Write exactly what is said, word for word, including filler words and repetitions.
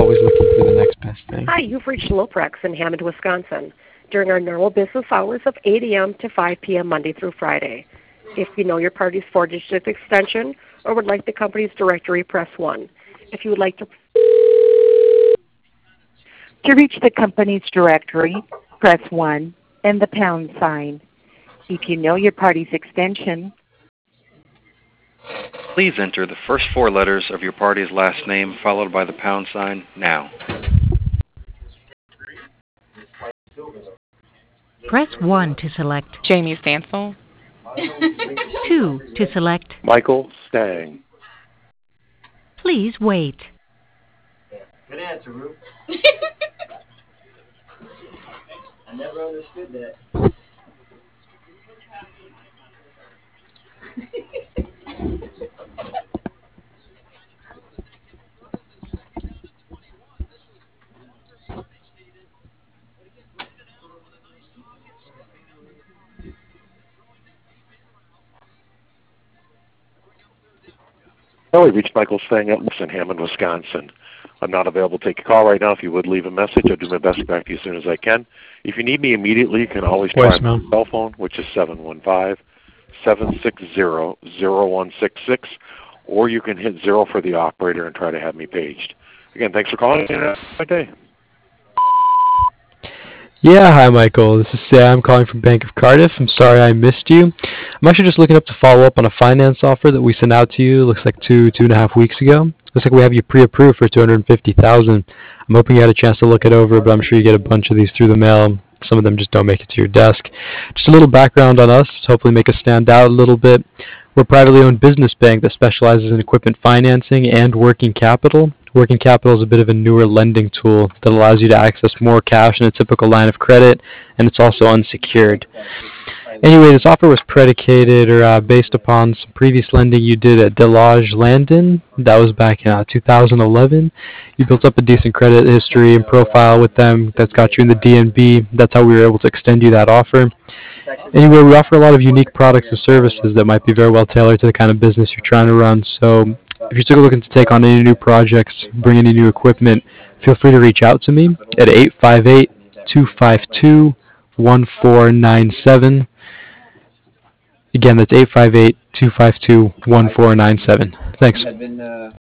always looking for the next best thing. Hi, you've reached Loprex in Hammond, Wisconsin, during our normal business hours of eight a m to five p m Monday through Friday. If you know your party's four-digit extension or would like the company's directory, press one. If you would like to... To reach the company's directory, press one and the pound sign. If you know your party's extension... Please enter the first four letters of your party's last name, followed by the pound sign, now. Press one to select Jamie Stansel. two to select Michael Stang. Please wait. Good answer, Ruth. I never understood that. Oh, we reached Michael Stang up in Hammond, Wisconsin. I'm not available to take a call right now. If you would leave a message, I'll do my best to get back to you as soon as I can. If you need me immediately, you can always try my cell phone, which is seven one five, seven six zero, zero one six six, or you can hit zero for the operator and try to have me paged. Again, thanks for calling, and have a good day. Yeah, hi Michael. This is Sam calling from Bank of Cardiff. I'm sorry I missed you. I'm actually just looking up to follow up on a finance offer that we sent out to you. Looks like two, two and a half weeks ago. Looks like we have you pre-approved for two hundred fifty thousand dollars. I'm hoping you had a chance to look it over, but I'm sure you get a bunch of these through the mail. Some of them just don't make it to your desk. Just a little background on us to hopefully make us stand out a little bit. We're a privately owned business bank that specializes in equipment financing and working capital. Working capital is a bit of a newer lending tool that allows you to access more cash than a typical line of credit, and it's also unsecured. Anyway, this offer was predicated or uh, based upon some previous lending you did at Delage Landon. That was back in uh, two thousand eleven. You built up a decent credit history and profile with them that's got you in the D N B. That's how we were able to extend you that offer. Anyway, we offer a lot of unique products and services that might be very well tailored to the kind of business you're trying to run. So if you're still looking to take on any new projects, bring any new equipment, feel free to reach out to me at eight five eight, two five two, one four nine seven. Again, that's eight five eight, two five two, one four nine seven. Thanks.